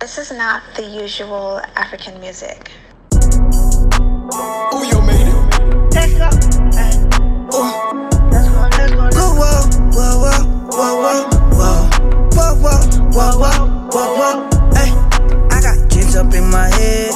This is not the usual African music. Oh, you made it. Let's go. Let's go. Whoa, whoa, whoa, whoa, whoa, whoa, whoa, whoa, whoa, whoa, whoa. Hey, I got dreams up in my head,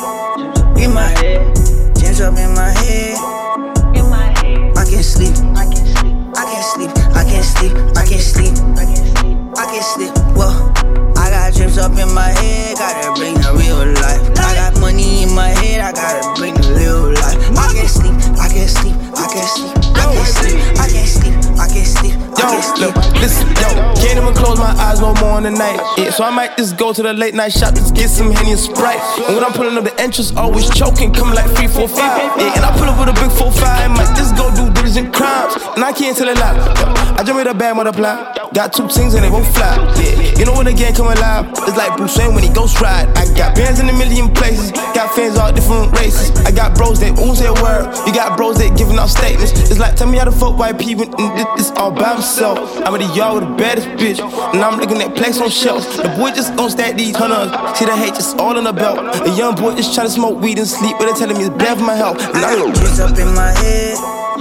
dreams up in my head, I can't sleep, I can't sleep, I can't sleep, I can't sleep, I can't sleep. Whoa, I got dreams up in my head, gotta bring the real life. I got money in my head, I gotta bring the real life. I can't sleep, I can't sleep, I can't sleep, I can't sleep, I can't sleep, I can't sleep. Yo, look, listen, yo, can't even close my eyes no more in the night. Yeah, so I might just go to the late night shop, just get some Henny and Sprite. And when I'm pulling up the entrance, always choking, coming like 3, 4, 5. Yeah, and I pull up with a big 4, 5, might just go do diligent crimes. And I can't tell a lie. I jump with a bag multiply. Got 2 things and they won't fly. Yeah, you know when the gang come alive, it's like Bruce Wayne when he ghost ride. I got bands in a million places, got fans all different races. I got bros that ooze their word, you got bros that giving out statements. It's like, tell me how to fuck white people, and this all by himself. I'm at the yard with the baddest bitch, and I'm looking at plaques on shelves. The boy just gon' stack these hunters, see the hate just all in the belt. A young boy just tryna smoke weed and sleep, but they telling me it's bad for my health. And I know dreams up in my head,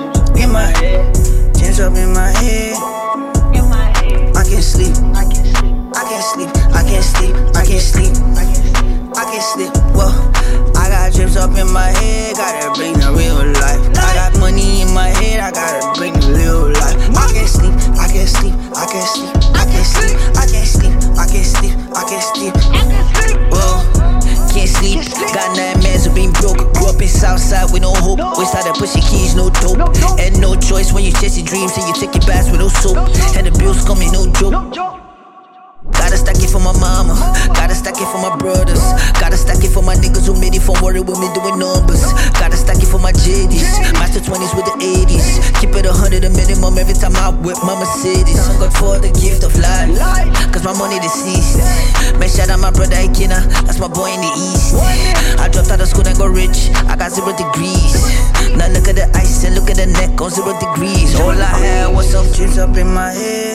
dreams up in my head, I can't sleep, I can't sleep, I can't sleep, I can't sleep, I can't sleep. Whoa, I got dreams up in my head, gotta bring the real life. I got money in my head, I gotta bring the real life. I can't sleep, I can't sleep, I can't sleep, I can't sleep, I can't sleep, I can't sleep, I can't sleep. Whoa, can't sleep. Got 9 mans of being broke. Grew up in Southside with no hope. We started pushing keys, no dope. And no choice when you chase your dreams and you take your baths with no soap. And the bills coming, no joke. Gotta stack it for my mama, gotta stack it for my brothers, gotta stack it for my niggas who made it from worry with me doing numbers. Gotta stack it for my JDs, master 20s with the 80s. Keep it 100 a minimum every time I whip my Mercedes. Thank God for the gift of life, cause my money deceased. Man, shout out my brother Ikena, that's my boy in the east. I dropped out of school and got rich, I got 0 degrees. Now look at the ice and look at the neck on 0 degrees. All I had was some dreams up in my head,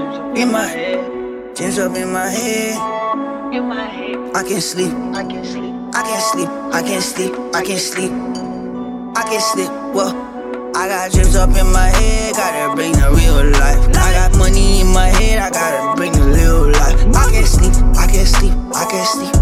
dreams up in my head, I can't sleep, I can't sleep, I can't sleep, I can't sleep, I can't sleep, I can't sleep. Well, I got dreams up in my head, gotta bring the real life. I got money in my head, I gotta bring the real life. I can't sleep, I can't sleep, I can't sleep.